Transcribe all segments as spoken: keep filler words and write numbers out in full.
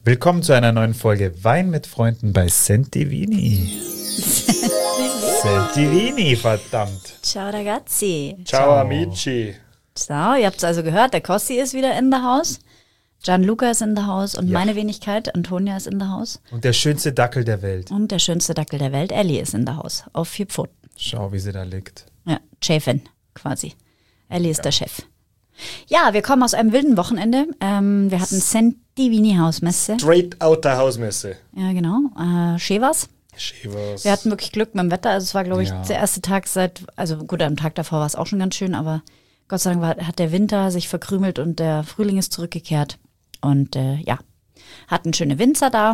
Willkommen zu einer neuen Folge Wein mit Freunden bei Sentivini. Sentivini, verdammt. Ciao ragazzi. Ciao amici. So, ihr habt es also gehört, der Kossi ist wieder in der Haus. Gianluca ist in der Haus und Ja. meine Wenigkeit, Antonia, ist in der Haus. Und der schönste Dackel der Welt. Und der schönste Dackel der Welt, Ellie, ist in der Haus. Auf vier Pfoten. Schau, wie sie da liegt. Ja, Chefin quasi. Ellie ist der Chef. Ja, wir kommen aus einem wilden Wochenende. Ähm, wir hatten Sentivini Hausmesse. Straight out der Hausmesse. Ja, genau. Äh, schön war's. Schävers. Wir hatten wirklich Glück mit dem Wetter. Also es war, glaube ich, Ja. der erste Tag seit, also gut, am Tag davor war es auch schon ganz schön, aber Gott sei Dank war, hat der Winter sich verkrümelt und der Frühling ist zurückgekehrt. Und äh, ja, hatten schöne Winzer da.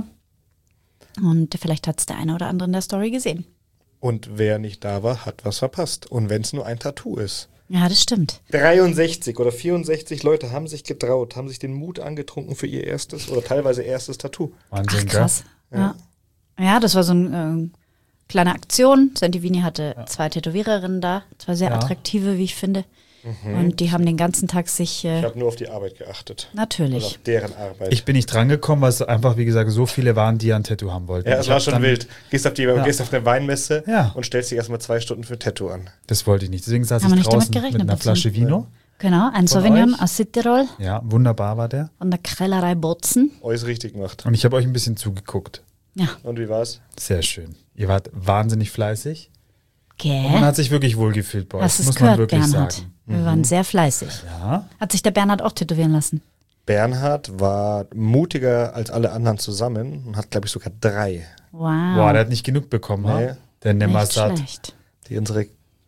Und vielleicht hat es der eine oder andere in der Story gesehen. Und wer nicht da war, hat was verpasst. Und wenn es nur ein Tattoo ist. Ja, das stimmt. dreiundsechzig oder vierundsechzig Leute haben sich getraut, haben sich den Mut angetrunken für ihr erstes oder teilweise erstes Tattoo. Wahnsinn, Ach, krass. Ja. Ja. ja, das war so eine äh, kleine Aktion. Sentivini hatte ja. zwei Tätowiererinnen da. Zwei sehr Ja. attraktive, wie ich finde. Mhm. Und die haben den ganzen Tag sich... Äh, Ich habe nur auf die Arbeit geachtet. natürlich. Und auf deren Arbeit. Ich bin nicht drangekommen, weil es einfach, wie gesagt, so viele waren, die ein Tattoo haben wollten. ja, es Ich war hab schon dann, wild. Gehst auf, die, Ja. gehst auf eine Weinmesse Ja. und stellst dich erstmal zwei Stunden für ein Tattoo an. Das wollte ich nicht. Deswegen saß Haben wir ich nicht damit draußen mit gerechnet, einer Batzen? Flasche Vino. Genau, ein Von Sauvignon euch? aus Südtirol Ja, wunderbar war der. von der Krellerei Botzen. Alles richtig gemacht. Und ich habe euch ein bisschen zugeguckt. Ja, Und wie war's? Sehr schön. Ihr wart wahnsinnig fleißig. gell? Und man hat sich wirklich wohlgefühlt bei euch. Hast du es muss man gehört, wirklich Bernhard? sagen. Wir waren sehr fleißig. Ja. Hat sich der Bernhard auch tätowieren lassen? Bernhard war mutiger als alle anderen zusammen und hat, glaube ich, sogar drei. Wow. Boah, der hat nicht genug bekommen, Nee. ha? Der nimmer Nicht satt. schlecht. Die unsere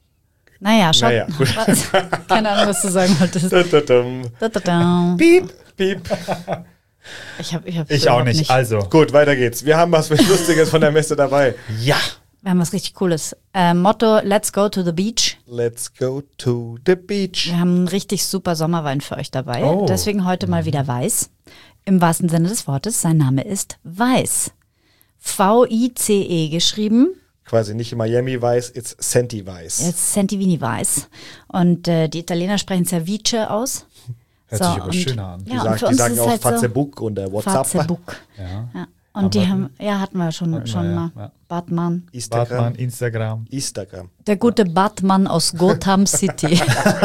Naja, schau. Naja, gut. Was? Keine Ahnung, was du sagen wolltest. Tadadam. Da, da, da. Piep, piep. Ich, hab, ich, hab Ich auch überhaupt nicht. Also, Gut, weiter geht's. Wir haben was Lustiges von der Messe dabei. ja. Wir haben was richtig Cooles. Äh, Motto, let's go to the beach. Let's go to the beach. Wir haben einen richtig super Sommerwein für euch dabei. Oh. Deswegen heute mal wieder Weiß. Im wahrsten Sinne des Wortes. Sein Name ist Weiß. V I C E geschrieben. Quasi nicht Miami Weiß, it's Senti Weiß. Jetzt Sentivini Weiß. Und äh, die Italiener sprechen Ceviche aus. Hört sich aber schöner an. Die, Ja, sagen, und für die uns sagen ist es auch halt so Facebook und äh, WhatsApp, Facebook. Ja. Ja. Und die haben, ja, hatten wir schon, Hatten wir, schon ja, mal. ja. Batman. Instagram. Batman, Instagram. Instagram. Der gute Batman aus Gotham City.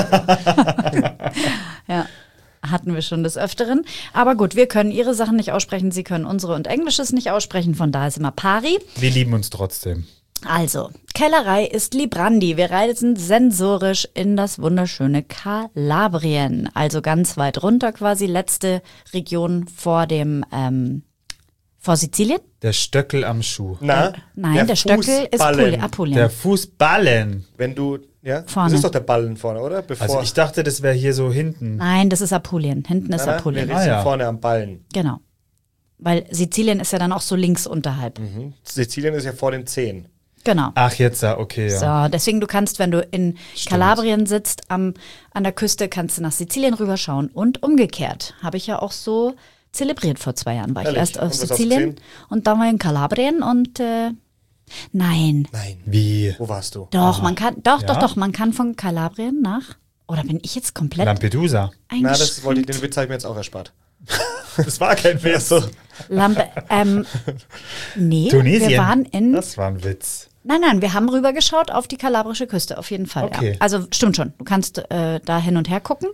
Ja, hatten wir schon des Öfteren. Aber gut, wir können ihre Sachen nicht aussprechen, sie können unsere und Englisches nicht aussprechen, von daher ist immer pari. Wir lieben uns trotzdem. Also, Kellerei ist Librandi. Wir reisen sensorisch in das wunderschöne Kalabrien. Also ganz weit runter quasi, letzte Region vor dem, ähm, vor Sizilien? Der Stöckel am Schuh. Na, Nein, der, Stöckel ist Fußballen. Apulien. Apulien. Der Fußballen. Wenn du, ja, Vorne. das ist doch der Ballen vorne, oder? Bevor, Also ich dachte, das wäre hier so hinten. Nein, das ist Apulien. Hinten ist Nein, nein, Apulien. wir Ah, sind ja. vorne am Ballen. Genau. Weil Sizilien ist ja dann auch so links unterhalb. Mhm. Sizilien ist ja vor den Zehen. Genau. Ach, jetzt, ja, okay, ja. So, deswegen du kannst, wenn du in Kalabrien sitzt, am, an der Küste, kannst du nach Sizilien rüberschauen und umgekehrt. Habe ich ja auch so zelebriert vor zwei Jahren. War ich Ehrlich? erst auf Und was hast du Sizilien gesehen? und dann war ich in Kalabrien und äh, nein, Nein. Wie? Wo warst du? doch, man kann, doch, Ja? doch, doch, man kann von Kalabrien nach, oder bin ich jetzt komplett Lampedusa. Na, das eingeschränkt? wollte ich, den Witz habe ich mir jetzt auch erspart. Das war kein Witz. Lampe, ähm, nee, Tunesien. wir waren in, Das war ein Witz. nein, nein, wir haben rübergeschaut auf die kalabrische Küste, auf jeden Fall. Okay. Ja. Also stimmt schon, du kannst äh, da hin und her gucken.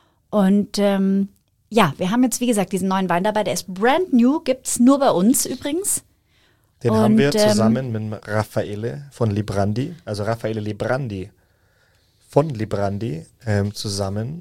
Und ähm, ja, wir haben jetzt, wie gesagt, diesen neuen Wein dabei, der ist brand new, gibt's nur bei uns übrigens. Den Und, haben wir ähm, zusammen mit Raffaele von Librandi, also Raffaele Librandi von Librandi, ähm, zusammen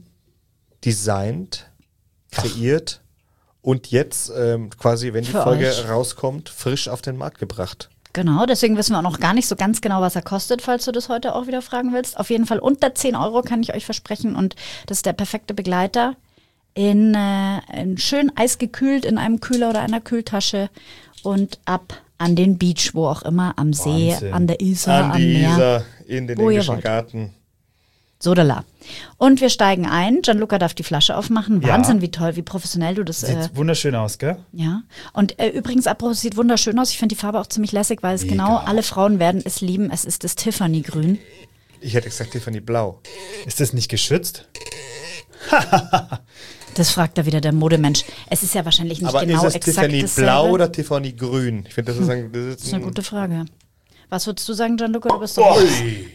designt, kreiert und jetzt ähm, quasi, wenn die Für Folge euch. rauskommt, frisch auf den Markt gebracht. Genau, deswegen wissen wir auch noch gar nicht so ganz genau, was er kostet, falls du das heute auch wieder fragen willst. Auf jeden Fall unter zehn Euro kann ich euch versprechen und das ist der perfekte Begleiter. In, äh, in schön eisgekühlt in einem Kühler oder einer Kühltasche und ab an den Beach, wo auch immer, am See, Wahnsinn. an der Isar, An am die Meer. Isar, in den Wo ihr englischen wollt. Garten. Sodala. Und wir steigen ein. Gianluca darf die Flasche aufmachen. Ja. Wahnsinn, wie toll, wie professionell du das. Sieht Äh, wunderschön aus, gell? ja. Und äh, übrigens, apropos, sieht wunderschön aus. Ich finde die Farbe auch ziemlich lässig, weil es Mega. genau alle Frauen werden es lieben. Es ist das Tiffany-Grün. Ich hätte gesagt Tiffany Blau. Ist das nicht geschützt? Das fragt da wieder der Modemensch. Es ist ja wahrscheinlich nicht Aber genau ist es exakt Tiffany dasselbe. blau oder Tiffany grün? Ich finde, das ist ein... Das ist Das ist eine ein gute Frage. Was würdest du sagen, Gianluca? Du bist doch Ui.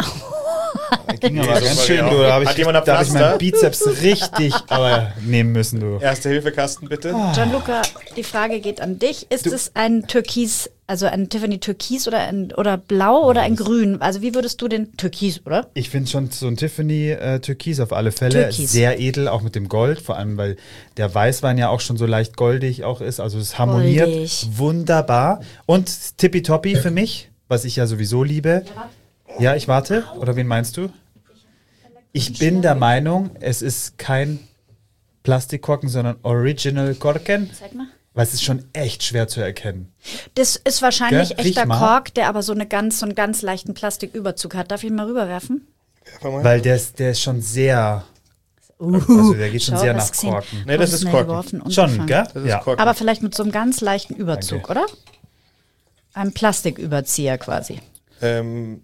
Ging aber so ganz war schön, die auch. du. Da habe Hat ich, jemand ein da hab ich Pflaster? meinen Bizeps richtig aber nehmen müssen, du. Erste-Hilfe-Kasten, bitte. Gianluca, die Frage geht an dich. Ist es ein Türkis, also ein Tiffany Türkis oder ein oder blau oder ein grün? Also wie würdest du den Türkis, oder? Ich finde schon so ein Tiffany äh, Türkis auf alle Fälle Türkis. sehr edel, auch mit dem Gold, vor allem weil der Weißwein ja auch schon so leicht goldig auch ist, also es harmoniert Goldig. wunderbar. Und tippitoppi für mich, was ich ja sowieso liebe. Ja, ich warte. Oder wen meinst du? Ich bin der Meinung, es ist kein Plastikkorken, sondern Original Korken, Zeig mal. weil es ist schon echt schwer zu erkennen. Das ist wahrscheinlich Gell? Riech echter mal. Kork, der aber so, eine ganz, so einen ganz leichten Plastiküberzug hat. Darf ich ihn mal rüberwerfen? Weil der ist, der ist schon sehr, also der geht schon Schau, sehr hast nach gesehen. Korken. Nee, das ist Schnell Korken. geworfen und Schon, gefangen. gell? Das ist Ja. Korken. Aber vielleicht mit so einem ganz leichten Überzug, Danke. oder? Ein Plastiküberzieher quasi. Ähm,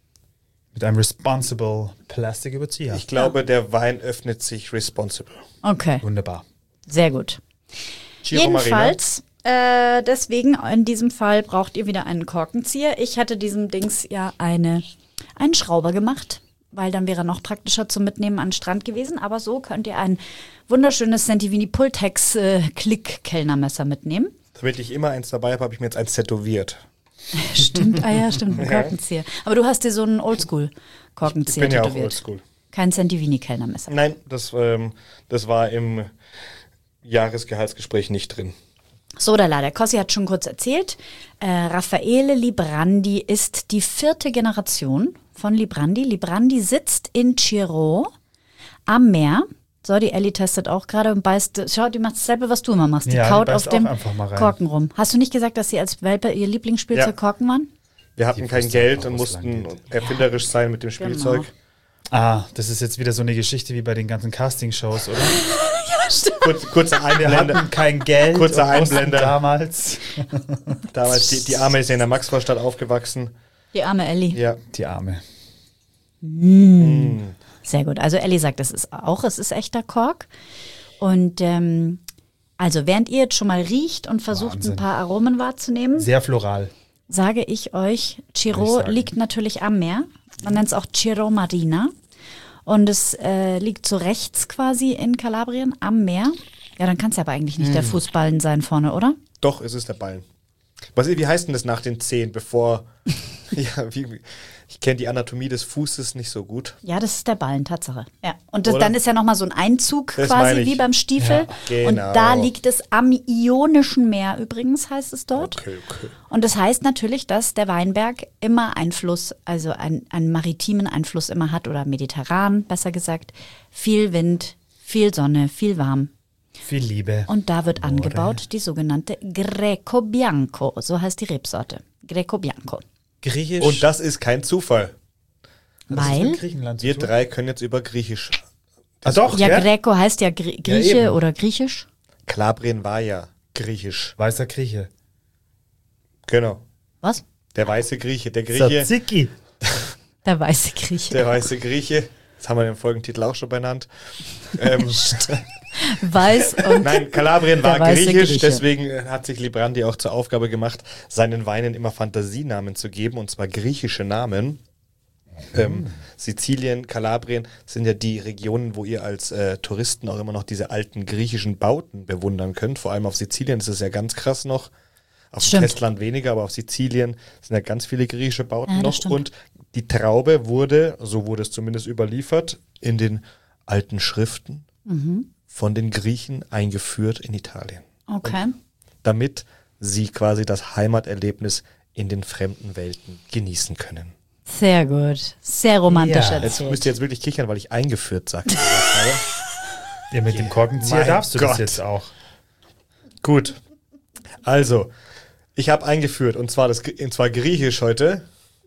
Mit einem responsible Plastiküberzieher. ich glaube, der Wein öffnet sich responsible. Okay, Wunderbar. sehr gut. Giro Marina. Jedenfalls, äh, deswegen in diesem Fall braucht ihr wieder einen Korkenzieher. Ich hatte diesem Dings ja eine, einen Schrauber gemacht, weil dann wäre er noch praktischer zum Mitnehmen an den Strand gewesen. Aber so könnt ihr ein wunderschönes Sentivini Pultex äh, Klick-Kellnermesser mitnehmen. Damit ich immer eins dabei habe, habe ich mir jetzt eins tätowiert. Stimmt, ah ja, stimmt, ein Korkenzieher. Aber du hast dir so einen Ich Oldschool-Korkenzieher bin ja auch tätowiert. oldschool. Kein Sentivini-Kellnermesser. Nein, das, ähm, das war im Jahresgehaltsgespräch nicht drin. So, da der Kossi hat schon kurz erzählt. Äh, Raffaele Librandi ist die vierte Generation von Librandi. Librandi sitzt in Ciro am Meer. So, die Ellie testet auch gerade und beißt. Schau, die macht dasselbe, was du immer machst. Die Ja, die kaut beißt auf dem auch einfach mal rein. Korken rum. Hast du nicht gesagt, dass sie als Welpe ihr Lieblingsspielzeug Ja. Korken waren? Wir hatten Die kein wusste Geld einfach, und wo es lang mussten geht. erfinderisch sein mit dem Spielzeug. Ah, das ist jetzt wieder so eine Geschichte wie bei den ganzen Castingshows, oder? Kurz, kurzer Wir Einblender. hatten kein Geld. Kurzer und mussten Einblender. damals. Damals, die, die Arme ist ja in der Maxvorstadt aufgewachsen. Die arme Ellie. Ja. Die Arme. Sehr gut. Also Ellie sagt, es ist auch, es ist echter Kork. Und ähm, also während ihr jetzt schon mal riecht und versucht, Wahnsinn. ein paar Aromen wahrzunehmen, Sehr floral. sage ich euch, Würde Ciro ich sagen. liegt natürlich am Meer. Man nennt es auch Ciro Marina. Und es äh, liegt so rechts quasi in Kalabrien am Meer. Ja, dann kann es ja aber eigentlich nicht Hm. der Fußballen sein vorne, oder? Doch, es ist der Ballen. Was, wie heißt denn das nach den Zehen, bevor... ja, wie, ich kenne die Anatomie des Fußes nicht so gut. Ja, das ist der Ballen, Tatsache. Ja. Und das, Oder? dann ist ja nochmal so ein Einzug Das quasi meine ich. wie beim Stiefel. Ja, Und genau. da liegt es am Ionischen Meer übrigens, heißt es dort. Okay, okay. Und das heißt natürlich, dass der Weinberg immer Einfluss, also einen, einen maritimen Einfluss immer hat oder mediterran, besser gesagt. Viel Wind, viel Sonne, viel warm. Viel Liebe. Und da wird angebaut die sogenannte Greco Bianco, so heißt die Rebsorte. Greco Bianco. Griechisch. Und das ist kein Zufall. Hat das Weil, mit Griechenland zu Wir tun? drei können jetzt über Griechisch. Ah, doch, ja, gell? Greco heißt ja Grie Grieche eben. oder Griechisch. Kalabrien war ja griechisch. Weißer Grieche. Genau. Was? Der weiße Grieche. Der Grieche, Tzatziki. Der weiße Grieche. der weiße Grieche. Das haben wir den Folgentitel auch schon benannt. ähm, Weiß und Nein, Kalabrien war Der weiße griechisch, Grieche. deswegen hat sich Librandi auch zur Aufgabe gemacht, seinen Weinen immer Fantasienamen zu geben, und zwar griechische Namen. Ähm, Sizilien, Kalabrien sind ja die Regionen, wo ihr als äh, Touristen auch immer noch diese alten griechischen Bauten bewundern könnt. Vor allem auf Sizilien ist es ja ganz krass noch. Auf dem Stimmt. Festland weniger, aber auf Sizilien sind ja ganz viele griechische Bauten Ja, das noch. stimmt. Und die Traube wurde, so wurde es zumindest überliefert, in den alten Schriften Mhm. von den Griechen eingeführt in Italien, okay. damit sie quasi das Heimaterlebnis in den fremden Welten genießen können. Sehr gut. Sehr romantisch Ja, Jetzt erzählt. müsst ihr jetzt wirklich kichern, weil ich eingeführt sagte. Ja, mit dem Korkenzieher Mein darfst du Gott. das jetzt auch. Gut. Also, ich habe eingeführt, und zwar, das, und zwar griechisch heute.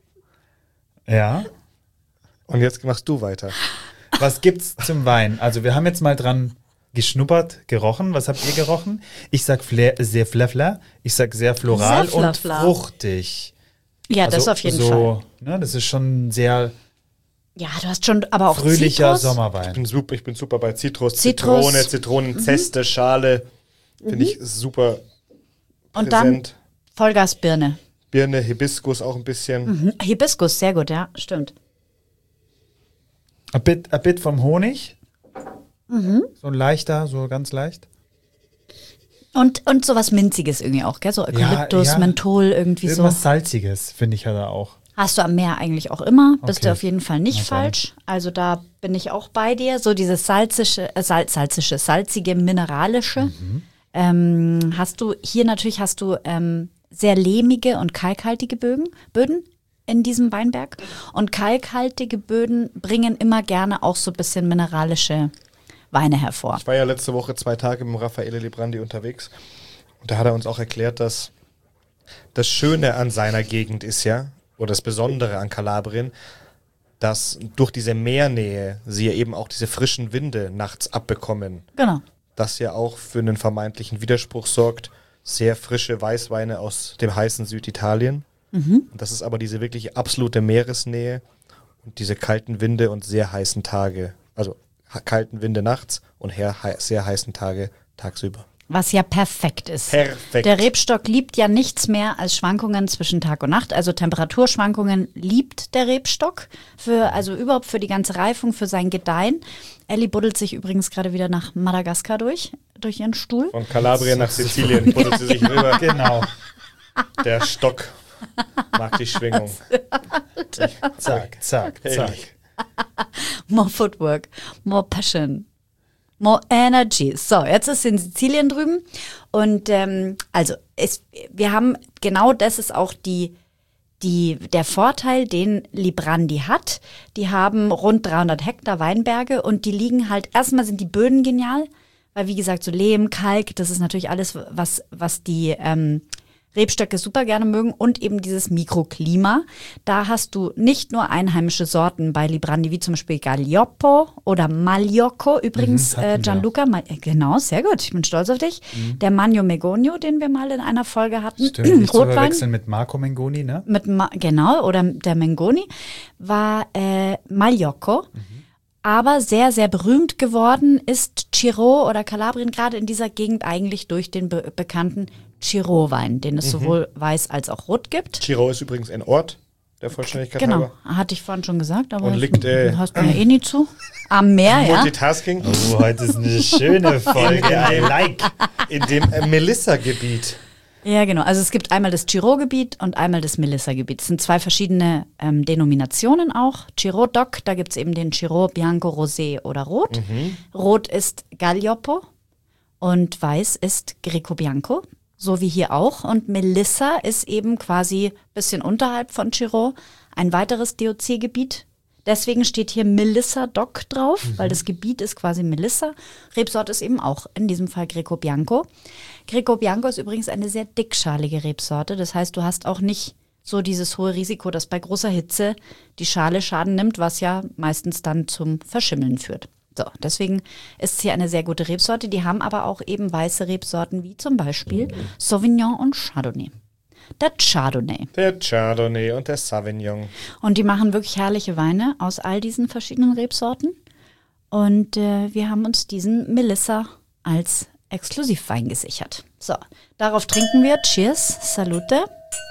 Ja. Und jetzt machst du weiter. Was gibt's zum Wein? Also wir haben jetzt mal dran geschnuppert, gerochen. Was habt ihr gerochen? Ich sag fle sehr fleffler, ich sag sehr floral Sehr und fleffler. fruchtig. Ja, das Also auf jeden so, Fall. Ne, das ist schon sehr Ja, du hast schon, aber auch Fröhlicher Zitrus. Ich Sommerwein. bin super, ich bin super bei Zitrus, Zitrus. Zitrone, Zitronenzeste, Schale. Finde ich super Und dann präsent. Vollgasbirne. Birne, Hibiskus auch ein bisschen. Mhm. Hibiskus, sehr gut, ja, stimmt. A bit, a bit vom Honig. Mhm. So ein leichter, so ganz leicht. Und, und sowas Minziges irgendwie auch, gell? So Eukalyptus, ja. Menthol, irgendwie so. Irgendwas Salziges, finde ich ja da auch. Hast du am Meer eigentlich auch immer, bist Okay. du auf jeden Fall nicht Na dann. falsch. Also da bin ich auch bei dir. So dieses salzische, äh, Sal salzische, salzige, mineralische. Mhm. Ähm, hast du, hier natürlich hast du ähm, sehr lehmige und kalkhaltige Bögen, Böden in diesem Weinberg. Und kalkhaltige Böden bringen immer gerne auch so ein bisschen mineralische Weine hervor. Ich war ja letzte Woche zwei Tage mit dem Raffaele Librandi unterwegs. Und da hat er uns auch erklärt, dass das Schöne an seiner Gegend ist ja, oder das Besondere an Kalabrien, dass durch diese Meernähe sie ja eben auch diese frischen Winde nachts abbekommen. Genau. Das ja auch für einen vermeintlichen Widerspruch sorgt. Sehr frische Weißweine aus dem heißen Süditalien. Mhm. Und das ist aber diese wirklich absolute Meeresnähe und diese kalten Winde und sehr heißen Tage. Also ha- kalten Winde nachts und her, hei- sehr heißen Tage tagsüber. Was ja perfekt ist. Perfekt. Der Rebstock liebt ja nichts mehr als Schwankungen zwischen Tag und Nacht. Also Temperaturschwankungen liebt der Rebstock. Für, also überhaupt für die ganze Reifung, für sein Gedeihen. Ellie buddelt sich übrigens gerade wieder nach Madagaskar durch, durch ihren Stuhl. Von Kalabrien nach Sizilien buddelt sie sich rüber. Genau. Der Stock mag die Schwingung. Zack, zack, zack. More footwork, more passion, more energy. So, jetzt ist sie in Sizilien drüben. Und ähm, also es, wir haben, genau das ist auch die, die, der Vorteil, den Librandi hat. Die haben rund dreihundert Hektar Weinberge und die liegen halt, erstmal sind die Böden genial, weil wie gesagt, so Lehm, Kalk, das ist natürlich alles, was, was die ähm, Rebstöcke super gerne mögen und eben dieses Mikroklima. Da hast du nicht nur einheimische Sorten bei Librandi, wie zum Beispiel Gaglioppo oder Magliocco. Übrigens, Mhm, hatten äh, wir. Gianluca, Ma äh, genau, sehr gut, ich bin stolz auf dich. Der Magno Megonio, den wir mal in einer Folge hatten, Stimmt, nicht zu Rotwein. verwechseln mit Marco Mengoni, ne? Mit Ma genau, oder der Mengoni, war äh, Magliocco. Aber sehr, sehr berühmt geworden ist Chiro oder Kalabrien gerade in dieser Gegend eigentlich durch den be bekannten Chiro-Wein, den es sowohl weiß als auch rot gibt. Chiro ist übrigens ein Ort, der Vollständigkeit Genau, halber. hatte ich vorhin schon gesagt, aber Und das liegt, äh, hast mir eh nie zu. Am Meer, ja. Multitasking. Oh, heute ist eine schöne Folge. I like. In dem äh, Melissa-Gebiet. Ja, genau. Also es gibt einmal das Chiro-Gebiet und einmal das Melissa-Gebiet. Es sind zwei verschiedene ähm, Denominationen auch. Chiro-Doc, da gibt es eben den Chiro Bianco, Rosé oder Rot. Rot ist Gaglioppo und Weiß ist Greco Bianco, so wie hier auch. Und Melissa ist eben quasi ein bisschen unterhalb von Chiro ein weiteres D O C-Gebiet. Deswegen steht hier Melissa Doc drauf, weil das Gebiet ist quasi Melissa. Rebsorte ist eben auch in diesem Fall Greco Bianco. Greco Bianco ist übrigens eine sehr dickschalige Rebsorte. Das heißt, du hast auch nicht so dieses hohe Risiko, dass bei großer Hitze die Schale Schaden nimmt, was ja meistens dann zum Verschimmeln führt. So, deswegen ist es hier eine sehr gute Rebsorte. Die haben aber auch eben weiße Rebsorten wie zum Beispiel Sauvignon und Chardonnay. Der Chardonnay. Der Chardonnay und der Sauvignon. Und die machen wirklich herrliche Weine aus all diesen verschiedenen Rebsorten. Und äh, wir haben uns diesen Melissa als Exklusivwein gesichert. So, darauf trinken wir. Cheers, salute.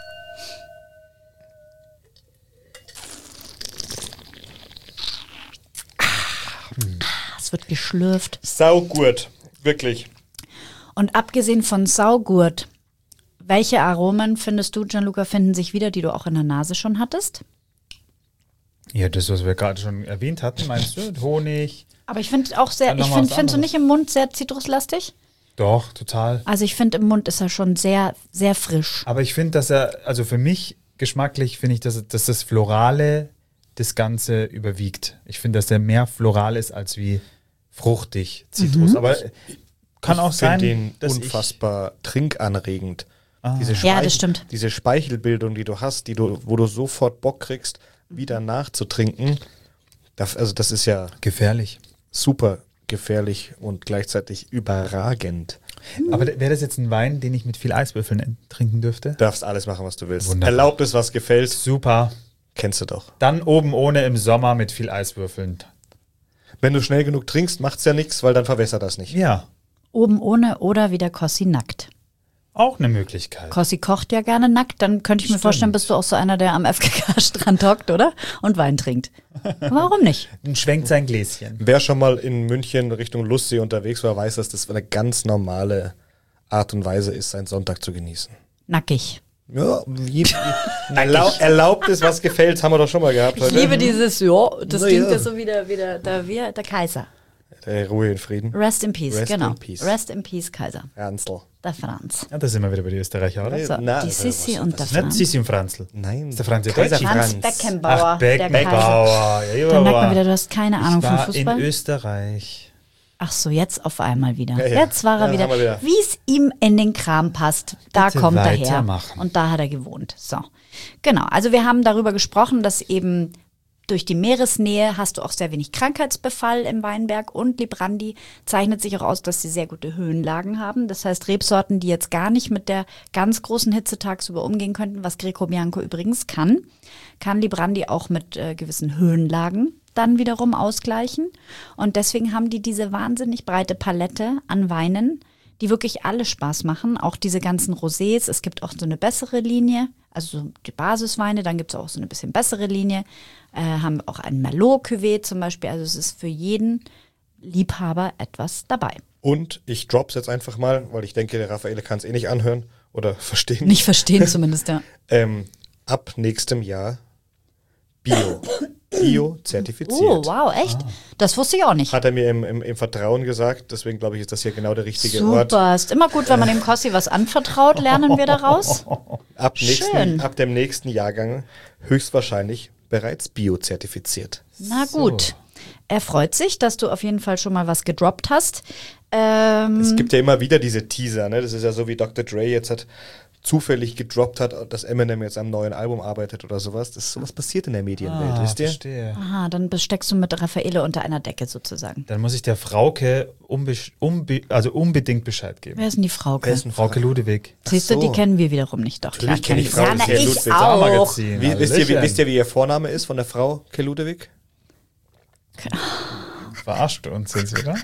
Ah, es wird geschlürft. Saugut. Wirklich. Und abgesehen von Saugurt, welche Aromen findest du, Gianluca, finden sich wieder, die du auch in der Nase schon hattest? Ja, das, was wir gerade schon erwähnt hatten, meinst du? Honig. Aber ich finde auch sehr, Dann ich noch mal finde, was findest du anderes. nicht im Mund sehr zitruslastig? Doch, total. Also ich finde, im Mund ist er schon sehr, sehr frisch. Aber ich finde, dass er, also für mich geschmacklich finde ich, dass, dass das Florale das Ganze überwiegt. Ich finde, dass er mehr floral ist als wie fruchtig, Zitrus. Mhm. Aber kann auch Ich sein, finde den dass unfassbar trinkanregend. Ah. Diese Ja, das stimmt. Diese Speichelbildung, die du hast, die du, wo du sofort Bock kriegst, wieder nachzutrinken, das, also das ist ja ich gefährlich. super gefährlich und gleichzeitig überragend. Aber wäre das jetzt ein Wein, den ich mit viel Eiswürfeln trinken dürfte? Du darfst alles machen, was du willst. Wunderbar. Erlaubt es, was gefällt. Super. Kennst du doch. Dann oben ohne im Sommer mit viel Eiswürfeln. Wenn du schnell genug trinkst, macht's ja nichts, weil dann verwässert das nicht. Ja, Oben ohne oder wieder Kossi nackt. auch eine Möglichkeit. Kossi kocht ja gerne nackt, dann könnte ich mir Stimmt. vorstellen, bist du auch so einer, der am F K K-Strand hockt, oder? Und Wein trinkt. Warum nicht? Und schwenkt sein Gläschen. Wer schon mal in München Richtung Lustsee unterwegs war, weiß, dass das eine ganz normale Art und Weise ist, seinen Sonntag zu genießen. Nackig. Ja, wie, erlaub, erlaubt ist, was gefällt, haben wir doch schon mal gehabt Ich heute. liebe dieses, ja, das Na klingt ja. ja so wie der, wie der, der, wie der Kaiser. Äh, Ruhe in Frieden. Rest in Peace, Rest genau. in peace. Rest in Peace, Kaiser. Ernstl. Der Franz. Ja, da sind wir wieder bei den Österreicher, oder? Nee. So, Na, die was- Sissi was- und der Nicht Franz. Sissi und Franzl. Nein. Ist der Franz der Kaiser Deutsche? Franz Franz. Beckenbauer, Ach, der Kaiser. Beckenbauer. Ja, Da merkt man aber wieder, du hast keine Ahnung ich vom war Fußball. in Österreich. Ach so, jetzt auf einmal wieder. Ja, ja. Jetzt war er Ja, wieder, haben wir wieder. wie es ihm in den Kram passt. Da Bitte kommt er her. weitermachen. Und da hat er gewohnt. So. Genau. Also wir haben darüber gesprochen, dass eben durch die Meeresnähe hast du auch sehr wenig Krankheitsbefall im Weinberg und Librandi zeichnet sich auch aus, dass sie sehr gute Höhenlagen haben. Das heißt, Rebsorten, die jetzt gar nicht mit der ganz großen Hitze tagsüber umgehen könnten, was Greco Bianco übrigens kann, kann Librandi auch mit äh, gewissen Höhenlagen dann wiederum ausgleichen. Und deswegen haben die diese wahnsinnig breite Palette an Weinen, die wirklich alle Spaß machen. Auch diese ganzen Rosés. Es gibt auch so eine bessere Linie, also so die Basisweine. Dann gibt es auch so eine bisschen bessere Linie. Äh, haben auch ein Merlot-Cuvée zum Beispiel. Also es ist für jeden Liebhaber etwas dabei. Und ich drop's jetzt einfach mal, weil ich denke, der Raffaele kann es eh nicht anhören oder verstehen. Nicht verstehen zumindest, ja. Ähm, ab nächstem Jahr Bio. Bio zertifiziert. Oh, wow, echt? Das wusste ich auch nicht. Hat er mir im, im, im Vertrauen gesagt, deswegen glaube ich, ist das hier genau der richtige Ort. Super, ist immer gut, wenn man dem Kossi was anvertraut, lernen wir daraus. Ab, Schön. nächsten, ab dem nächsten Jahrgang höchstwahrscheinlich bereits Bio-zertifiziert. Na gut. Er freut sich, dass du auf jeden Fall schon mal was gedroppt hast. Ähm, Es gibt ja immer wieder diese Teaser, ne? Das ist ja so, wie Doktor Dre jetzt hat zufällig gedroppt hat, dass Eminem jetzt am neuen Album arbeitet oder sowas. Das sowas passiert in der Medienwelt, Ah, wisst ihr? verstehe. aha, dann besteckst du mit Raffaele unter einer Decke sozusagen. Dann muss ich der Frauke unbe unbe also unbedingt Bescheid geben. Wer ist denn die Frauke? Wer ist ein Frauke Ludewig. Siehst du, so. die kennen wir wiederum nicht. Doch, Natürlich klar kenn ich kennen wir. Frauke Ja, na, Ludwig. ich auch. Magazin. Wie, wisst, ihr, wie, Hallöchen. wisst ihr, wie ihr Vorname ist von der Frau Ke Ludewig? Verarscht uns jetzt, oder?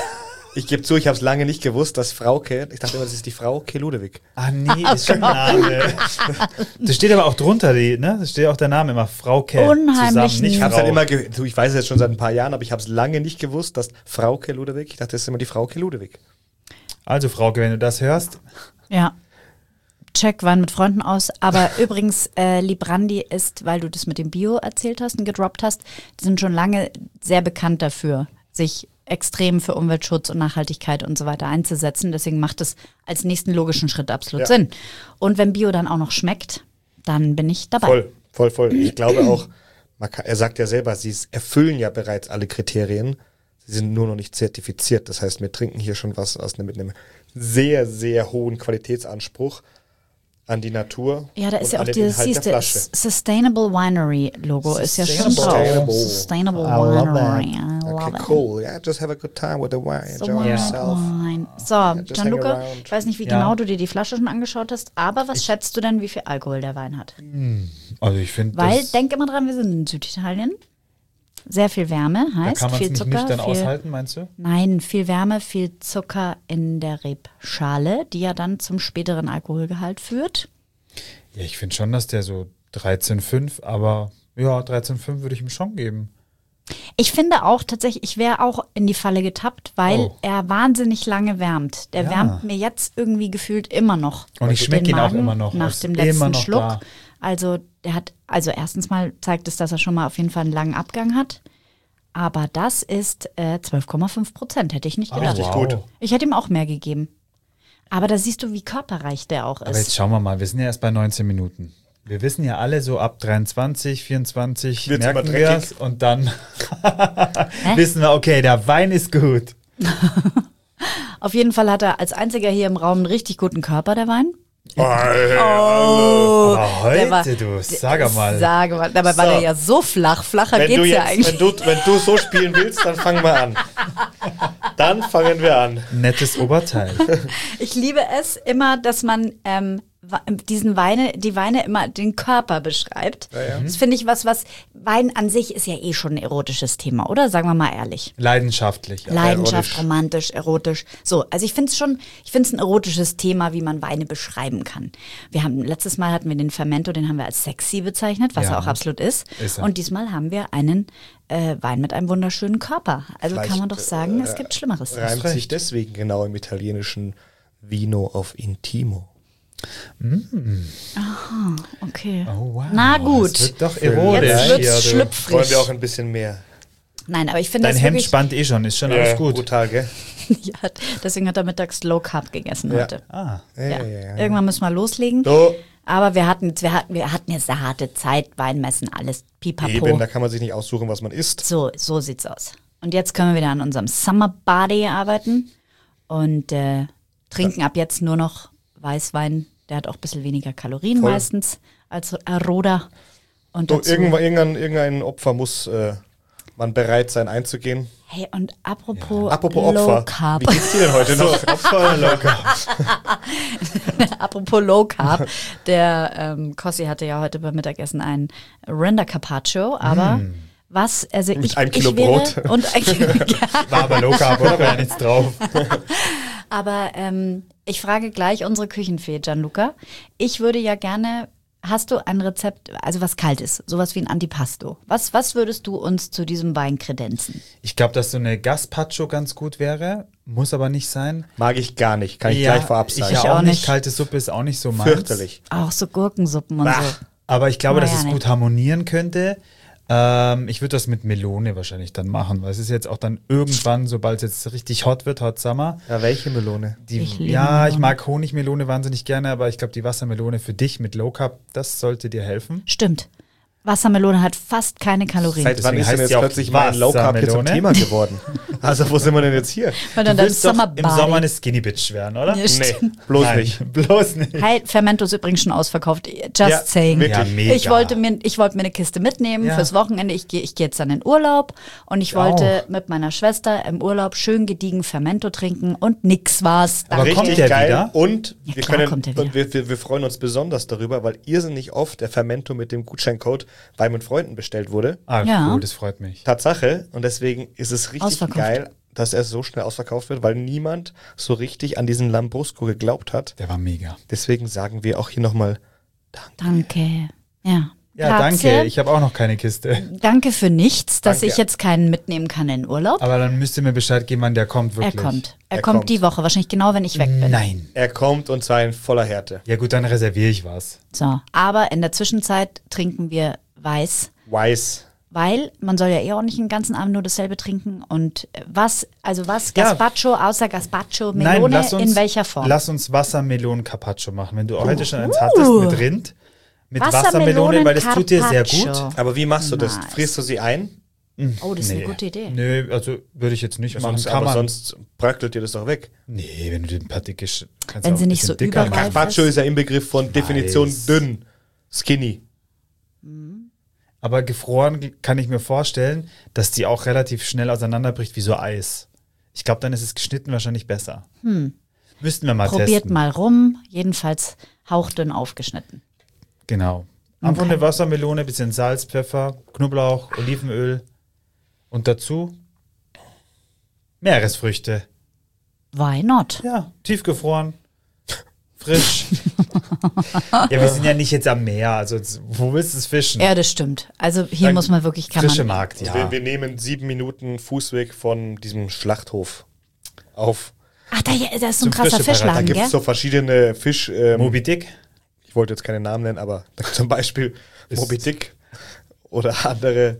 Ich gebe zu, ich habe es lange nicht gewusst, dass Frauke, ich dachte immer, das ist die Frau Ke Ludewig. Ah, nee, ist schon ein Name. Das steht aber auch drunter, die, ne? Das steht auch der Name immer, Frauke. Unheimlich zusammen, nicht Ich habe es Frau. halt immer, ge du, ich weiß es jetzt schon seit ein paar Jahren, aber ich habe es lange nicht gewusst, dass Frau Ke Ludewig, ich dachte, das ist immer die Frau Ke Ludewig. Also, Frauke, wenn du das hörst, Ja. Check Wein mit Freunden aus. Aber übrigens, äh, Librandi ist, weil du das mit dem Bio erzählt hast und gedroppt hast, die sind schon lange sehr bekannt dafür, sich extrem für Umweltschutz und Nachhaltigkeit und so weiter einzusetzen. Deswegen macht es als nächsten logischen Schritt absolut Ja. Sinn. Und wenn Bio dann auch noch schmeckt, dann bin ich dabei. Voll, voll, voll. Ich glaube auch, man kann, er sagt ja selber, sie erfüllen ja bereits alle Kriterien. Sie sind nur noch nicht zertifiziert. Das heißt, wir trinken hier schon was aus einem, mit einem sehr, sehr hohen Qualitätsanspruch an die Natur. Ja, da ist und ja an auch den dieses, Inhalt siehst du, der Flasche. Sustainable Winery Logo ist ja schon Sustainable. drauf. Sustainable I love Winery. I love Okay, it. cool. Yeah, just have a good time with the wine. So Enjoy white yourself. wine. So, just hang Gianluca, around. ich weiß nicht, wie Ja. genau du dir die Flasche schon angeschaut hast, aber was schätzt du denn, wie viel Alkohol der Wein hat? also ich finde, Weil, das, denk immer dran, wir sind in Süditalien. Sehr viel Wärme da heißt kann man es viel nicht Zucker. nüchtern viel, aushalten, meinst du? Nein, viel Wärme, viel Zucker in der Rebschale, die ja dann zum späteren Alkoholgehalt führt. Ja, ich finde schon, dass der so dreizehn Komma fünf, aber ja, dreizehn Komma fünf würde ich ihm schon geben. Ich finde auch tatsächlich, ich wäre auch in die Falle getappt, weil Oh. er wahnsinnig lange wärmt. Der Ja. wärmt mir jetzt irgendwie gefühlt immer noch. Und ich den schmecke ihn auch Magen immer noch. Nach Ist dem immer letzten noch Schluck. da. Also der hat, also erstens mal zeigt es, dass er schon mal auf jeden Fall einen langen Abgang hat. Aber das ist äh, zwölf Komma fünf Prozent, hätte ich nicht Ah, gedacht. richtig gut. Ich hätte ihm auch mehr gegeben. Aber da siehst du, wie körperreich der auch Aber jetzt ist. schauen wir mal, wir sind ja erst bei neunzehn Minuten. Wir wissen ja alle so ab dreiundzwanzig, vierundzwanzig Wird's merken immer wir dreckig. es und dann wissen wir, okay, der Wein ist gut. Auf jeden Fall hat er als einziger hier im Raum einen richtig guten Körper, der Wein. Oh, Oh, Aber heute, der war- du, sag mal. Sage mal, dabei war So. der ja so flach. Flacher wenn, du geht's ja jetzt, eigentlich. wenn, du, wenn du so spielen willst, dann fangen wir an. Dann fangen wir an. Nettes Oberteil. Ich liebe es immer, dass man ähm, diesen Weine, die Weine immer den Körper beschreibt. Ja, ja. Das finde ich was, was Wein an sich ist ja eh schon ein erotisches Thema, oder? Sagen wir mal ehrlich. Leidenschaftlich. Ja. Leidenschaft, erotisch. romantisch, erotisch. So, also ich finde es schon, ich finde es ein erotisches Thema, wie man Weine beschreiben kann. Wir haben, letztes Mal hatten wir den Fermento, den haben wir als sexy bezeichnet, was Ja. er auch absolut ist. Ist er. Und diesmal haben wir einen äh, Wein mit einem wunderschönen Körper. Also Vielleicht, kann man doch sagen, äh, es gibt Schlimmeres. Reimt recht. sich deswegen genau im italienischen Vino auf Intimo. Okay. Oh, wow. Na gut. Das wird doch erotisch. Jetzt wird's hier, du. schlüpfrig. Wollen wir auch ein bisschen mehr? Nein, aber ich finde Dein das Hemd wirklich, spannt eh schon, ist schon alles gut. Brutal, gell? ja, deswegen hat er mittags Low Carb gegessen Ja. heute. Ah. Ja, Ja. ja, ja, ja. Irgendwann müssen wir loslegen. So, Aber wir hatten, wir hatten, wir hatten jetzt eine harte Zeit, Weinmessen, alles pipapo. eben, da kann man sich nicht aussuchen, was man isst. So, so sieht's aus. Und jetzt können wir wieder an unserem Summer Body arbeiten und äh, trinken ab jetzt nur noch Weißwein. Der hat auch ein bisschen weniger Kalorien Voll. meistens als Aroda. Und So, dazu, irgendwann, irgendein, irgendein Opfer muss äh, man bereit sein einzugehen. hey, und apropos, Apropos Low Opfer, Carb. wie geht's dir denn heute noch? Opfer oder locker? Apropos Low Carb, der ähm, Kossi hatte ja heute beim Mittagessen ein Render Carpaccio, aber was, also Mit ich, einem Kilo ich wäre, Brot. und ein Kilo, War aber low carb, oder? Wäre ja nichts drauf. aber ähm, ich frage gleich unsere Küchenfee Gianluca. Ich würde ja gerne, hast du ein Rezept, also was Kaltes, sowas wie ein Antipasto? Was, was würdest du uns zu diesem Wein kredenzen? Ich glaube, dass so eine Gazpacho ganz gut wäre. Muss aber nicht sein. Mag ich gar nicht, kann ich Ja, gleich vorab ich sagen. ja Ich auch auch nicht. nicht. Kalte Suppe ist auch nicht so meins. Fürchterlich. Auch so Gurkensuppen und Bah. so. Aber ich glaube, Na dass ja, es nicht. gut harmonieren könnte. Ähm, ich würde das mit Melone wahrscheinlich dann machen, weil es ist jetzt auch dann irgendwann, sobald es jetzt richtig hot wird, Hot Summer. Ja, welche Melone? Die, Ich liebe ja, Melone. ich mag Honigmelone wahnsinnig gerne, aber ich glaube, die Wassermelone für dich mit Low Carb, das sollte dir helfen. Stimmt. Wassermelone hat fast keine Kalorien. Seit wann Deswegen ist denn heißt jetzt sie auch plötzlich mein Low Carb hier zum Wassermelone? Thema geworden? Also wo sind wir denn jetzt hier? Weil Du dann dein willst doch Summer im Body. Sommer eine Skinny Bitch werden, oder? Ja, Nee, stimmt. bloß Nein, nicht. bloß nicht. Hey, Fermento ist übrigens schon ausverkauft. Just Ja, saying. wirklich. Ja, mega. Ich wollte mir, ich wollte mir eine Kiste mitnehmen Ja. fürs Wochenende. Ich gehe, ich gehe jetzt dann in Urlaub und ich Ich wollte mit meiner Schwester im Urlaub schön gediegen Fermento trinken und nix war's. Aber Danke. kommt Richtig der geil. wieder? Und Ja, wir klar können kommt der und wir, wir, wir freuen uns besonders darüber, weil irrsinnig oft der Fermento mit dem Gutscheincode Wein mit Freunden bestellt wurde. Ah, Ja. cool, das freut mich. Tatsache. Und deswegen ist es richtig Ausverkauft. geil, dass er so schnell ausverkauft wird, weil niemand so richtig an diesen Lambrusco geglaubt hat. Der war mega. Deswegen sagen wir auch hier nochmal Danke. Ja. Ja, Grazie. danke. Ich habe auch noch keine Kiste. Danke für nichts, dass Danke. ich jetzt keinen mitnehmen kann in Urlaub. Aber dann müsst ihr mir Bescheid geben, wann der kommt, er wirklich. kommt. Er, Er kommt, kommt. die Woche, wahrscheinlich genau, wenn ich weg bin. Nein. er kommt und zwar in voller Härte. Ja gut, dann reserviere ich was. So. Aber in der Zwischenzeit trinken wir Weiß. Weiß. Weil man soll ja eh auch nicht den ganzen Abend nur dasselbe trinken. Und was, also was, Ja. Gazpacho, außer Gazpacho, Nein, Melone, lass uns, in welcher Form? Lass uns Wassermelonen-Carpaccio machen. Wenn du heute schon eins hattest mit Rind, mit Wassermelonen Wassermelone, weil das tut dir sehr gut. Carpaccio. Aber wie machst du das? Nice. Frierst du sie ein? Oh, das ist Nee. eine gute Idee. Nö, also würde ich jetzt nicht machen. Sonst, Kann aber man. sonst bröckelt dir das doch weg. Nee, wenn du den ein paar dicke Sch- kannst Wenn du auch sie ein nicht bisschen so dicker überreif machen. Carpaccio ist ja im Begriff von Definition weiß. dünn, skinny. Aber gefroren kann ich mir vorstellen, dass die auch relativ schnell auseinanderbricht wie so Eis. Ich glaube, dann ist es geschnitten wahrscheinlich besser. Müssten wir mal Probiert testen. mal rum. Jedenfalls hauchdünn aufgeschnitten. Genau. Einfach Okay. eine Wassermelone, bisschen Salz, Pfeffer, Knoblauch, Olivenöl und dazu Meeresfrüchte. Why not? Ja, tiefgefroren, frisch. Ja, wir sind ja nicht jetzt am Meer, also z- wo willst du es fischen? Ja, das stimmt. Also hier Dann muss man wirklich, kann Frische man, Markt, ja. Wir, wir nehmen sieben Minuten Fußweg von diesem Schlachthof auf. Ach, da, da ist so ein Zum krasser Fischeparat. Da Fischladen, gibt gell? es so verschiedene Fisch. Ähm, Moby Dick? ich wollte jetzt keine Namen nennen, aber zum Beispiel Ist- Moby Dick oder andere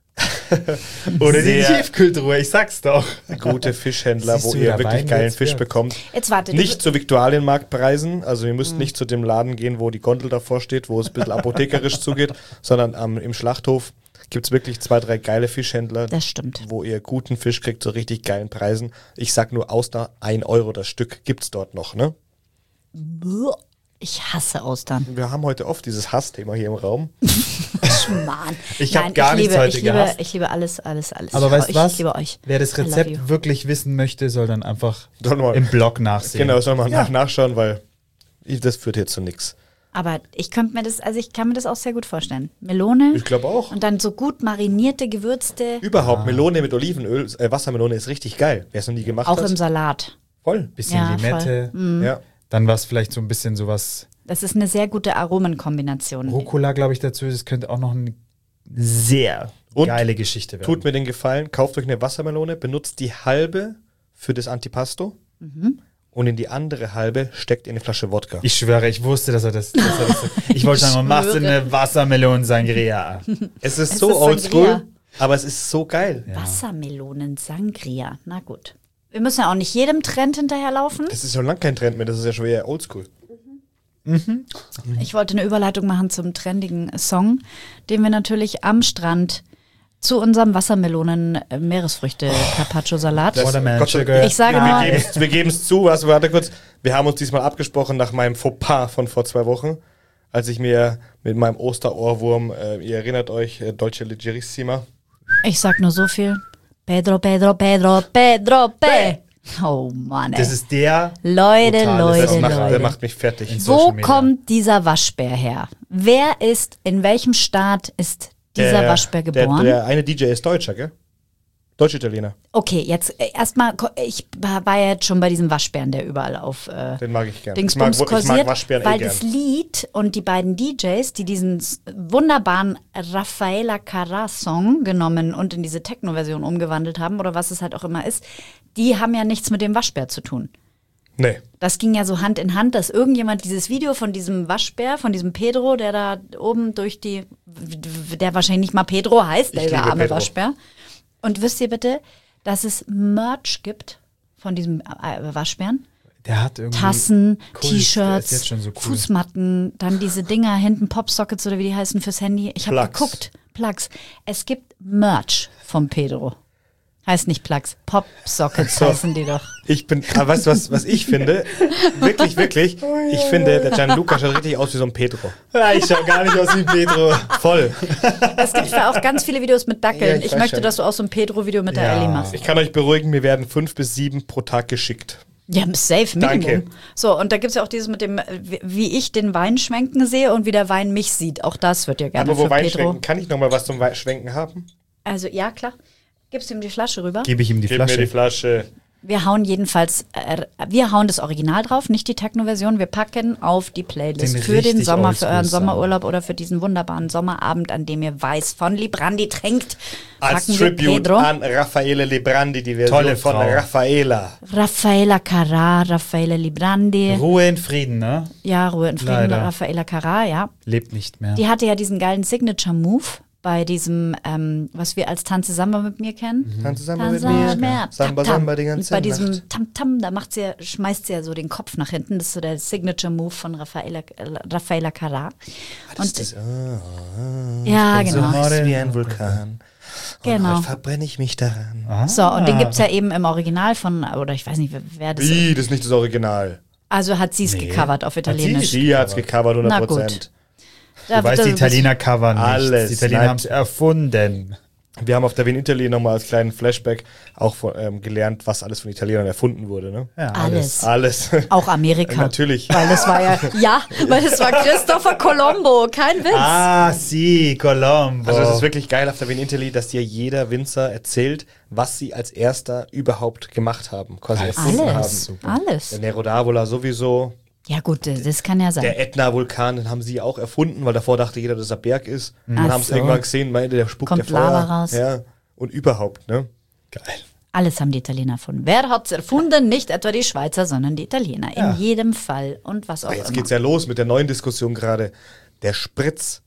Oder die sehr Tiefkühltruhe, ich sag's doch. gute Fischhändler, Siehst wo du, ihr der wirklich Wein geilen wird's Fisch wert. bekommt. Jetzt warte. Nicht zu Viktualienmarktpreisen, also ihr müsst nicht zu dem Laden gehen, wo die Gondel davor steht, wo es ein bisschen apothekerisch zugeht, sondern am, im Schlachthof gibt es wirklich zwei, drei geile Fischhändler, Das stimmt. wo ihr guten Fisch kriegt zu richtig geilen Preisen. Ich sag nur Austern, ein Euro das Stück gibt's dort noch, ne? Ich hasse Austern. Wir haben heute oft dieses Hassthema hier im Raum. Mann. Ich hab Nein, gar ich nichts liebe, heute ich liebe, gehasst. ich liebe alles, alles, alles. Aber ich, weißt du ich was? liebe euch. Wer das I love Rezept you. wirklich wissen möchte, soll dann einfach Soll mal- im Blog nachsehen. Genau, soll man Ja. nach, nachschauen, weil Das führt jetzt zu nichts. Aber ich könnte mir das, also ich kann mir das auch sehr gut vorstellen. Melone. Ich glaube auch. Und dann so gut marinierte, gewürzte. Überhaupt, Melone mit Olivenöl, äh, Wassermelone ist richtig geil. Wer es noch nie gemacht Auch hat. im Salat. Voll. Bisschen Ja, Limette. voll. Ja. Dann war es vielleicht so ein bisschen sowas. Das ist eine sehr gute Aromenkombination. Rucola, glaube ich, dazu. Das könnte auch noch eine sehr Und geile Geschichte werden. Tut mir den Gefallen, kauft euch eine Wassermelone, benutzt die halbe für das Antipasto und in die andere halbe steckt ihr eine Flasche Wodka. Ich schwöre, ich wusste, dass er das. Dass er das ich wollte sagen, machst du schwöre. eine Wassermelonen-Sangria. es ist Es so ist oldschool, Sangria. aber es ist so geil. Wassermelonen-Sangria. Na gut. Wir müssen ja auch nicht jedem Trend hinterherlaufen. Das ist schon lange kein Trend mehr, das ist ja schon eher oldschool. Ich wollte eine Überleitung machen zum trendigen Song, den wir natürlich am Strand zu unserem Wassermelonen-Meeresfrüchte-Carpaccio-Salat. Das- Watermelon Gott sei- Sugar. Ich sage wir mal- geben's- Wir geben es zu, also warte kurz, wir haben uns diesmal abgesprochen nach meinem Fauxpas von vor zwei Wochen, als ich mir mit meinem Osterohrwurm, äh, ihr erinnert euch, äh, Dolce Leggerissima, Ich sag nur so viel. Pedro, Pedro, Pedro, Pedro, Pe. Oh Mann, ey. Das ist der. Leute, brutale Leute, das Song. macht, Leute. der macht mich fertig. In Social Wo Media. kommt dieser Waschbär her? Wer ist, in welchem Staat ist dieser Der- Waschbär geboren? Der, der eine D J ist Deutscher, gell? Deutsch-Italiener. Okay, jetzt äh, erstmal, ko- ich war war ja jetzt schon bei diesem Waschbären, der überall auf äh, Den mag ich gerne. Dingsbums ich, mag, ich mag kursiert, Waschbären weil eh gern. das Lied und die beiden D Js, die diesen s- wunderbaren Raffaella Carrà-Song genommen und in diese Techno-Version umgewandelt haben oder was es halt auch immer ist, die haben ja nichts mit dem Waschbär zu tun. Nee. Das ging ja so Hand in Hand, dass irgendjemand dieses Video von diesem Waschbär, von diesem Pedro, der da oben durch die, der wahrscheinlich nicht mal Pedro heißt, der Ich liebe arme Pedro. Waschbär. Und wisst ihr bitte, dass es Merch gibt von diesem äh, Waschbären? Der hat irgendwie. Tassen, Kult, der ist T-Shirts, jetzt schon so cool. Fußmatten, dann diese Dinger hinten, Popsockets oder wie die heißen fürs Handy. Ich habe Plugs. geguckt, Plugs. Es gibt Merch vom Pedro. Heißt nicht Plugs, Popsockets So. heißen die doch. Ich bin, aber weißt du, was, was ich finde? Wirklich, wirklich. Ich finde, der Gianluca schaut richtig aus wie so ein Pedro. Ja, ich schau gar nicht aus wie Pedro. Voll. Es gibt ja auch ganz viele Videos mit Dackeln. Ja, ich ich weiß möchte, schon. dass du auch so ein Pedro-Video mit der Ja. Ellie machst. Ich kann euch beruhigen, mir werden fünf bis sieben pro Tag geschickt. Ja, safe, Minimum. Danke. So, und da gibt es ja auch dieses mit dem, äh, wie- wie ich den Wein schwenken sehe und wie der Wein mich sieht. Auch das wird ja gerne Aber wo für Wein Pedro. schwenken, kann ich noch mal was zum Wein schwenken haben? Also, ja, klar. Gibst du ihm die Flasche rüber? Gebe ich ihm die Gib Flasche. mir die Flasche. Wir hauen jedenfalls, äh, wir hauen das Original drauf, nicht die Techno-Version. Wir packen auf die Playlist Den für den richtig Sommer, für euren Oldschool-Song. Sommerurlaub oder für diesen wunderbaren Sommerabend, an dem ihr Weiß von Librandi trinkt. Als Packen wir Tribute Pedro. an Raffaele Librandi, die Version Tolle von Frau. Raffaela. Raffaella Carrà, Raffaele Librandi. Ruhe in Frieden, ne? Ja, Ruhe in Frieden, Leider. Raffaella Carrà, ja. Lebt nicht mehr. Die hatte ja diesen geilen Signature-Move bei diesem, ähm, was wir als Tanze Samba mit mir kennen. Tanze Samba mit Tanza mir. mehr, Samba, Tam-Tam. Samba die Und ganze bei diesem Nacht. Tam-Tam, da macht sie ja, schmeißt sie ja so den Kopf nach hinten. Das ist so der Signature-Move von Raffaella, äh, Raffaella Carrà. Und, Das, ah, ja, so genau. heiß wie ein Vulkan. Und Genau. heute verbrenne ich mich daran. Ah. So, und den gibt's ja eben im Original von, oder ich weiß nicht, wer- wer das Wie, das ist nicht das Original. Also hat sie es Nee. gecovert auf Italienisch. Sie hat's gecovert, hundert Na Prozent. gut. Da Du weißt, wird- die Italiener covern nicht. Alles. Die Italiener Nein. haben es erfunden. Wir haben auf der Wien Italy nochmal als kleinen Flashback auch von, ähm, gelernt, was alles von Italienern erfunden wurde. Ne? Ja, Alles. Alles. Auch Amerika. Natürlich. Weil das war ja, ja, weil das war Christopher Colombo, kein Witz. Ah, si, Colombo. Also es ist wirklich geil auf der Wien Italy, dass dir jeder Winzer erzählt, was sie als erster überhaupt gemacht haben, quasi erfunden Alles, haben. alles. Der Nero d'Avola sowieso, Ja gut, das kann ja sein. der Ätna-Vulkan, den haben sie auch erfunden, weil davor dachte jeder, dass er Berg ist. Und Ach dann haben sie so. irgendwann gesehen, meinte, der spuckt Kommt der Feuer. Lava raus. Ja, und überhaupt, ne? geil. Alles haben die Italiener erfunden. Wer hat's erfunden? Nicht etwa die Schweizer, sondern die Italiener. Ja. In jedem Fall und was auch Aber jetzt immer. geht's ja los mit der neuen Diskussion gerade. Der Spritz.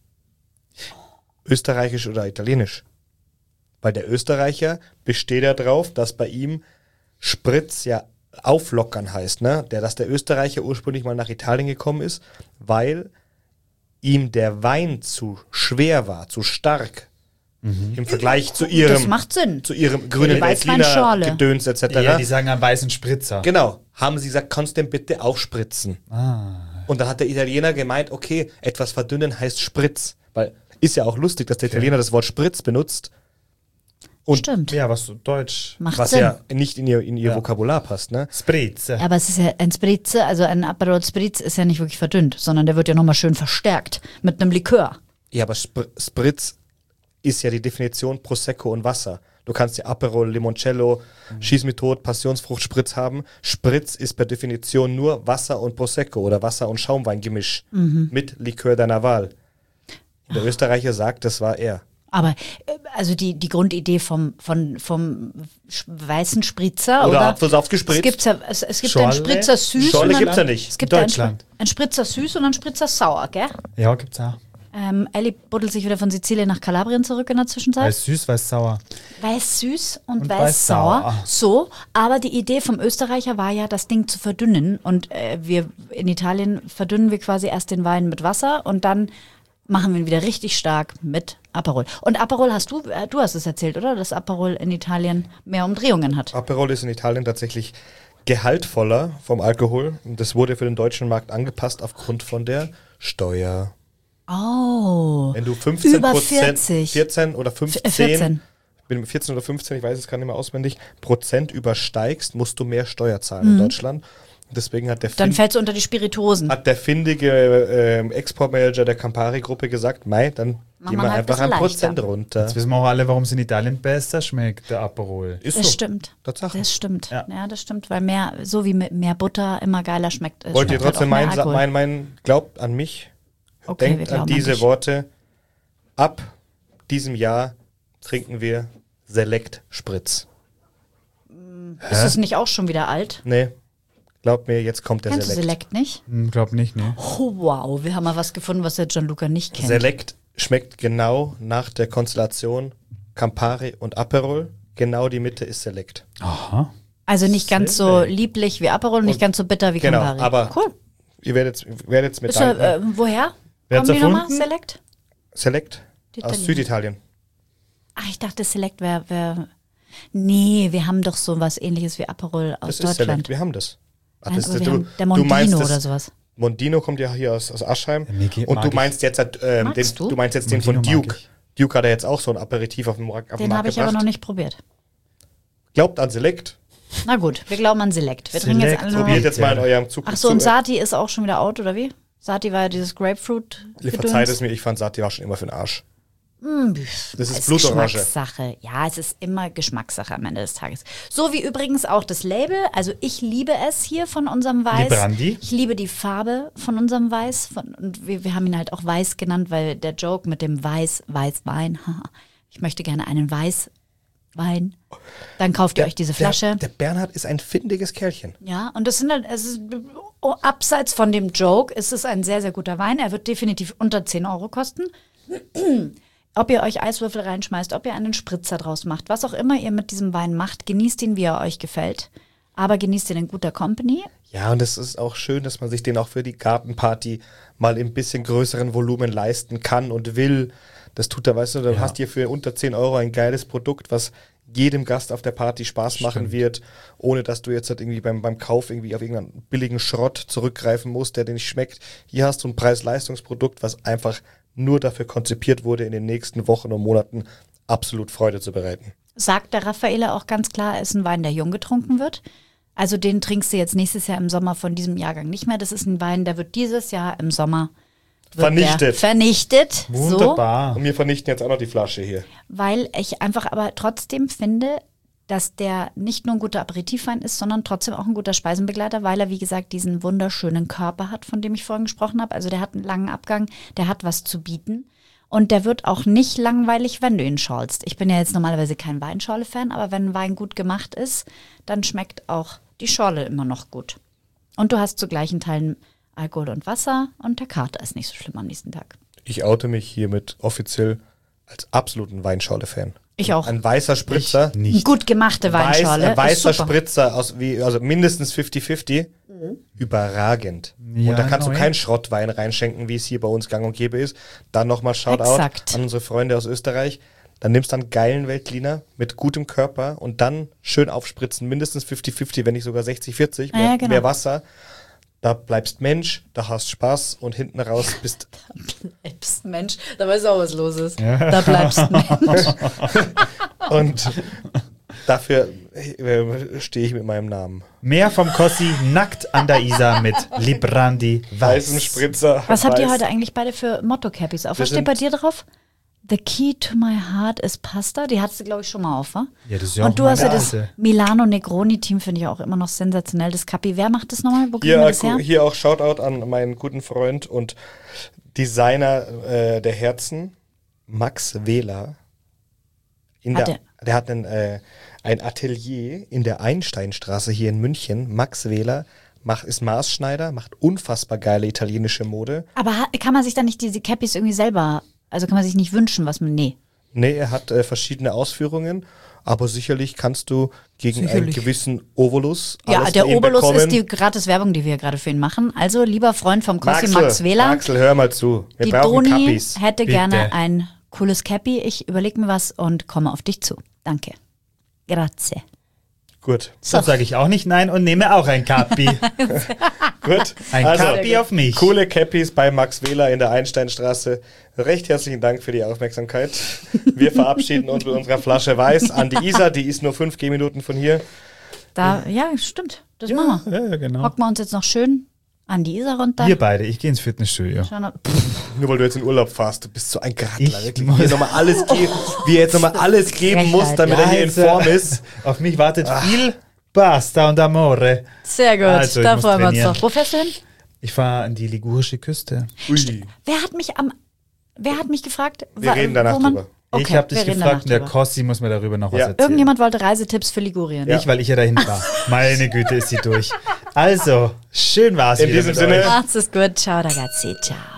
Österreichisch oder italienisch? Weil der Österreicher besteht ja drauf, dass bei ihm Spritz ja auflockern heißt, ne? Der, dass der Österreicher ursprünglich mal nach Italien gekommen ist, weil ihm der Wein zu schwer war, zu stark. Im Vergleich zu ihrem, Das macht Sinn. zu ihrem grünen Weißweinschorle. Gedöns et cetera. Ja, die sagen am weißen Spritzer. Genau. Haben sie gesagt, kannst du den bitte aufspritzen? Ah. Und dann hat der Italiener gemeint, okay, etwas verdünnen heißt Spritz. Weil ist ja auch lustig, dass der Italiener das Wort Spritz benutzt. Und Stimmt. Ja, was so deutsch. Macht was Sinn. ja nicht in ihr, in ihr Ja. Vokabular passt, ne? Spritze. Aber es ist ja ein Spritze, also ein Aperol Spritz ist ja nicht wirklich verdünnt, sondern der wird ja nochmal schön verstärkt mit einem Likör. Ja, aber Spr Spritz ist ja die Definition Prosecco und Wasser. Du kannst ja Aperol, Limoncello, Mhm. Schieß mich tot, Passionsfruchtspritz haben. Spritz ist per Definition nur Wasser und Prosecco oder Wasser- und Schaumweingemisch Mhm. mit Likör deiner Wahl. Und der Österreicher sagt, das war er. Aber äh, also die, die Grundidee vom, von, vom sch- weißen Spritzer Oder oder, Apfelsaft gespritzt. Es, gibt's ja, es, es gibt Schorle? einen Spritzer süß. Schorle und einen- gibt's ja nicht. Es gibt In einen, Deutschland. Spr- einen Spritzer süß und einen Spritzer sauer, gell? Ja, gibt's auch. Ähm, Ellie buddelt sich wieder von Sizilien nach Kalabrien zurück in der Zwischenzeit. Weiß süß, weiß sauer. Weiß süß und, Und weiß, weiß sauer. sauer. So, aber die Idee vom Österreicher war ja, das Ding zu verdünnen. Und äh, wir in Italien verdünnen wir quasi erst den Wein mit Wasser und dann machen wir ihn wieder richtig stark mit Aperol. Und Aperol hast du, äh, du hast es erzählt, oder? Dass Aperol in Italien mehr Umdrehungen hat. Aperol ist in Italien tatsächlich gehaltvoller vom Alkohol. Und das wurde für den deutschen Markt angepasst aufgrund von der Steuer. Oh. Wenn du fünfzehn Über Prozent, vierzig. vierzehn oder fünfzehn, vierzehn. ich bin vierzehn oder fünfzehn, ich weiß es gar nicht mehr auswendig, Prozent übersteigst, musst du mehr Steuer zahlen in Deutschland. Deswegen hat der, Dann fin fällst du unter die Spirituosen. hat der findige ähm, Exportmanager der Campari-Gruppe gesagt, mei, dann Mach gehen mal wir halt einfach ein ein bisschen Prozent leichter. runter. Jetzt wissen wir auch alle, warum es in Italien besser schmeckt, der Aperol. Ist Das so. stimmt. Tatsache. Das stimmt. Ja. Ja. das stimmt, weil mehr, so wie mit mehr Butter immer geiler schmeckt. es Wollt ihr schmeckt halt trotzdem auch mehr meinen, Alkohol. mein, mein, glaubt an mich, Okay, wir denkt glauben an an diese dich. Worte, ab diesem Jahr trinken wir Select Spritz. Ist es nicht auch schon wieder alt? Nee, glaubt mir, jetzt kommt der Kennst du Select. Select nicht? Hm, glaub nicht, ne? Oh, wow, wir haben mal was gefunden, was der Gianluca nicht kennt. Select schmeckt genau nach der Konstellation Campari und Aperol. Genau die Mitte ist Select. Aha. Also nicht ganz so lieblich wie Aperol, nicht ganz so bitter wie Genau, Campari. aber cool. ihr werdet werdet mit Ist er, danken. äh, woher? Wer hat's Kommen die nochmal? erfunden? Select? Select Die aus Italiener. Süditalien. Ach, ich dachte, Select wäre. Wär, nee, wir haben doch so was ähnliches wie Aperol aus Das ist Select, Deutschland. wir haben das. Ach, Nein, das aber du, wir haben der du Mondino meinst das, oder sowas. Mondino kommt ja hier aus, aus Aschheim. Ja, mir geht- und mag du ich. meinst jetzt halt, ähm, den, Magst du? du meinst jetzt den von Mondino mag Duke. ich. Duke hat ja jetzt auch so ein Aperitif auf dem, Ra- auf dem Den Markt habe ich gebracht. aber noch nicht probiert. Glaubt an Select. Na gut, wir glauben an Select. Wir trinken jetzt Select, alle nur noch. Probiert jetzt mal in eurem Zug. Ach so, und Sati ist auch schon wieder out, oder wie? Sati war ja dieses Grapefruit. Ihr verzeiht es mir, ich fand Sati war schon immer für den Arsch. Das ist Es Blutorange. Geschmackssache. Ja, es ist immer Geschmackssache am Ende des Tages. So wie übrigens auch das Label. Also ich liebe es hier von unserem Weiß. Librandi. Ich liebe die Farbe von unserem Weiß. Von, und wir, wir haben ihn halt auch Weiß genannt, weil der Joke mit dem Weiß, Weißwein. haha. Ich möchte gerne einen Weißwein. Dann kauft ihr euch diese Flasche. Der, der Bernhard ist ein findiges Kerlchen. Ja, und das sind halt, es ist, oh, abseits von dem Joke, ist es ein sehr, sehr guter Wein. Er wird definitiv unter zehn Euro kosten. Ob ihr euch Eiswürfel reinschmeißt, ob ihr einen Spritzer draus macht, was auch immer ihr mit diesem Wein macht, genießt ihn, wie er euch gefällt. Aber genießt ihn in guter Company. Ja, und es ist auch schön, dass man sich den auch für die Gartenparty mal im bisschen größeren Volumen leisten kann und will. Das tut er, weißt du, dann Ja. hast du hier für unter zehn Euro ein geiles Produkt, was jedem Gast auf der Party Spaß machen Stimmt. wird, ohne dass du jetzt halt irgendwie beim, beim Kauf irgendwie auf irgendeinen billigen Schrott zurückgreifen musst, der dir nicht schmeckt. Hier hast du ein Preis-Leistungsprodukt, was einfach nur dafür konzipiert wurde, in den nächsten Wochen und Monaten absolut Freude zu bereiten. Sagt der Raffaele auch ganz klar, ist ein Wein, der jung getrunken wird. Also den trinkst du jetzt nächstes Jahr im Sommer von diesem Jahrgang nicht mehr. Das ist ein Wein, der wird dieses Jahr im Sommer wird Vernichtet. Der vernichtet. So. Wunderbar. Und wir vernichten jetzt auch noch die Flasche hier. Weil ich einfach aber trotzdem finde, dass der nicht nur ein guter Aperitivwein ist, sondern trotzdem auch ein guter Speisenbegleiter, weil er, wie gesagt, diesen wunderschönen Körper hat, von dem ich vorhin gesprochen habe. Also der hat einen langen Abgang, der hat was zu bieten. Und der wird auch nicht langweilig, wenn du ihn schorlst. Ich bin ja jetzt normalerweise kein Weinschorle-Fan, aber wenn ein Wein gut gemacht ist, dann schmeckt auch die Schorle immer noch gut. Und du hast zu gleichen Teilen Alkohol und Wasser und der Kater ist nicht so schlimm am nächsten Tag. Ich oute mich hiermit offiziell als absoluten Weinschorle-Fan. Ich auch. Ein weißer Spritzer. Eine Nicht. gut gemachte Weiß, Weinschorle ein weißer ist super. Spritzer aus wie, also mindestens fünfzig fünfzig. Überragend. Ja, und da kannst neu. du keinen Schrottwein reinschenken, wie es hier bei uns gang und gäbe ist. Dann nochmal Shoutout Exakt. an unsere Freunde aus Österreich. Dann nimmst du einen geilen Veltliner mit gutem Körper und dann schön aufspritzen, mindestens fünfzig fünfzig, wenn nicht sogar sechzig vierzig, mehr, Ja, genau. mehr Wasser. da bleibst Mensch, da hast Spaß und hinten raus bist Bleibst Mensch, da weißt du auch, was los ist. Da bleibst Mensch. und dafür äh, stehe ich mit meinem Namen. Mehr vom Kossi nackt an der Isar mit Librandi Weißen Weiß. Spritzer. Was habt ihr weiß. heute eigentlich beide für Motto-Cappies auf? Wir Was steht sind- bei dir drauf? The key to my heart is Pasta. Die hattest du, glaube ich, schon mal auf, wa? Ja, das ist ja Und auch du hast ja meine das alte. Milano Negroni-Team, finde ich auch immer noch sensationell. Das Cappi. Wer macht das nochmal? Wo kriegen wir Hier, das her? hier auch Shoutout an meinen guten Freund und Designer äh, der Herzen, Max Wähler. In Hat der, der hat einen, äh, ein Atelier in der Einsteinstraße hier in München. Max Wähler macht, ist Maßschneider, macht unfassbar geile italienische Mode. Aber ha- kann man sich dann nicht diese Cappies irgendwie selber, also kann man sich nicht wünschen, was man, nee. Nee, er hat äh, verschiedene Ausführungen, aber sicherlich kannst du gegen einen Sicherlich. gewissen Ovolus Ja, alles der bei ihm Obolus bekommen. ist die gratis Werbung, die wir gerade für ihn machen. Also, lieber Freund vom Kossi, Max Wähler, Axel, hör mal zu. Wir die brauchen Doni Kappis. hätte Bitte. gerne ein cooles Cappy. Ich überlege mir was und komme auf dich zu. Danke. Grazie. Gut, Dann sage ich auch nicht nein und nehme auch ein Capi. gut. Ein Also, Capi auf mich. coole Cappies bei Max Wähler in der Einsteinstraße. Recht herzlichen Dank für die Aufmerksamkeit. Wir verabschieden uns mit unserer Flasche Weiß an die Isar. Die ist nur fünf Gehminuten von hier. Da, ja, stimmt. Das machen wir. Ja, ja, genau. Hocken wir uns jetzt noch schön an die Isar runter. Wir beide, ich gehe ins Fitnessstudio. Schauen wir- Nur weil du jetzt in Urlaub fährst. Du bist so ein Gradler. Ich Wirklich. muss- Wie er nochmal alles geben, wie er jetzt nochmal alles geben muss, Frechheit. damit er hier in Also, Form ist. Auf mich wartet viel Pasta und Amore. Sehr gut, Also, ich da muss freuen wir uns trainieren. doch. Wo fährst du hin? Ich fahre an die ligurische Küste. Ui. Wer hat mich am, wer hat mich gefragt? Wir wa- reden danach wo man- drüber. Okay, ich habe dich wir reden gefragt und der danach drüber. Kossi muss mir darüber noch was Ja. erzählen. Irgendjemand wollte Reisetipps für Ligurien. Ja. Ich, weil ich ja dahin war. Meine Güte, ist sie durch. Also, schön war's In wieder diesem mit Sinne- euch. Macht's es gut. Ciao, ragazzi. Ciao.